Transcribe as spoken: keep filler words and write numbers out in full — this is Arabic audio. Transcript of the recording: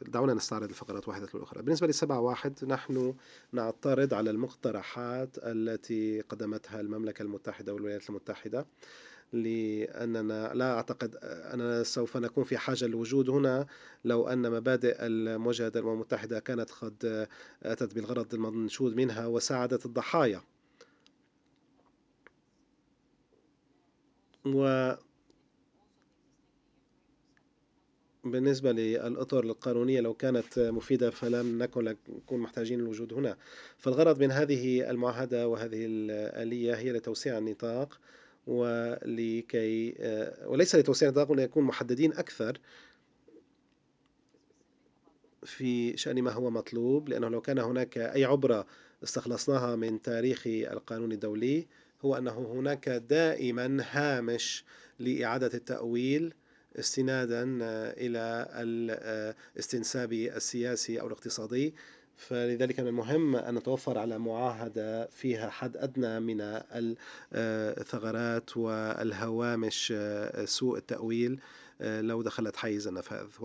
دعونا نستعرض الفقرات واحدة الأخرى. بالنسبة للسبعة واحد، نحن نعترض على المقترحات التي قدمتها المملكة المتحدة والولايات المتحدة، لأننا لا أعتقد أننا سوف نكون في حاجة للوجود هنا لو أن مبادئ المواجهة الأمم المتحدة كانت قد أتت بالغرض المنشود منها وساعدت الضحايا. وبالنسبة للأطر القانونية لو كانت مفيدة فلم نكن نكون محتاجين الوجود هنا. فالغرض من هذه المعاهدة وهذه الآلية هي لتوسيع النطاق، ولكي وليس لتوسيع النطاق، وليكون محددين أكثر في شأن ما هو مطلوب. لأنه لو كان هناك أي عبرة استخلصناها من تاريخ القانون الدولي، هو أنه هناك دائما هامش لإعادة التأويل استنادا إلى الاستنساب السياسي أو الاقتصادي. فلذلك من المهم أن نتوفر على معاهدة فيها حد أدنى من الثغرات والهوامش سوء التأويل لو دخلت حيز النفاذ.